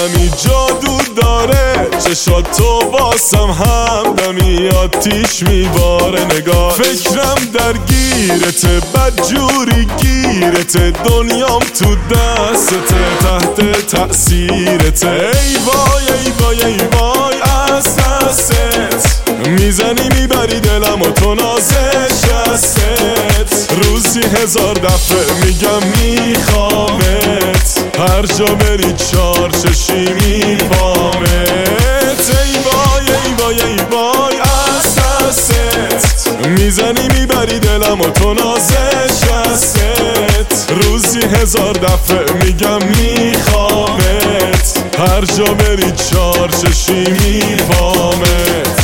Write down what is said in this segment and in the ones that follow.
عالمی جادو داره، چشات تو واسم همدمی آتیش میباره. نگاه فکرم درگیرته، بدجوری گیرته، دنیام تو دستته، تحت تأثیرته. ای وای ای وای ای وای از دستت میزنی میبری دلم و تو نازشستت. روزی 1000 دفعه میگم میخوامت، هر جا بری 4 چشی میفامت. ای وای ای وای ای وای از دستت میزنی میبری دلم و تو نازشستت. روزی 1000 دفعه میگم میخوامت، هر جا بری 4 چشی میفامت.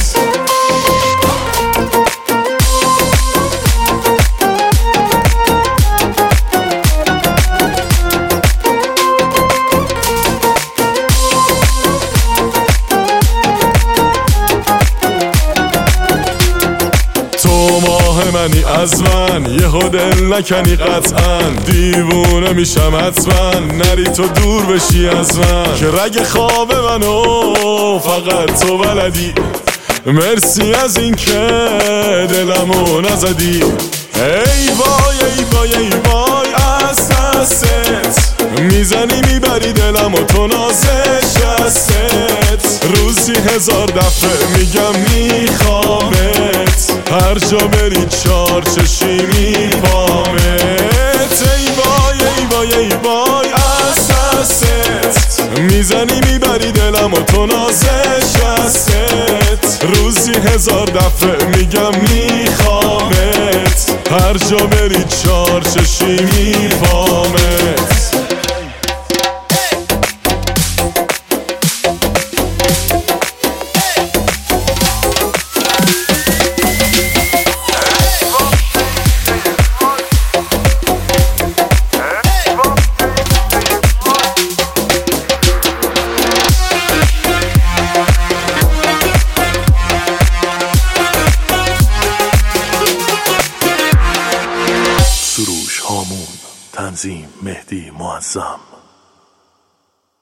ماه منی از من، یهو دل نکنی قطعا، دیوونه میشم حتما نری تو دور بشی از من. که رگ خواب منو فقط تو بلدی، مرسی از این که دلمو نزدی. ای وای ای وای ای وای از دستت میزنی میبری دلم و تو نازشستت. روزی 1000 دفعه میگم میخوامت، هر جا بری 4 چشی میفامت. ای وای ای وای ای وای از دستت میزنی میبری دلم و تو نازشستت. روزی 1000 دفعه میگم میخوامت، هر جا بری 4 چشی میفامت. سروش هامون، تنظیم مهدی معظم.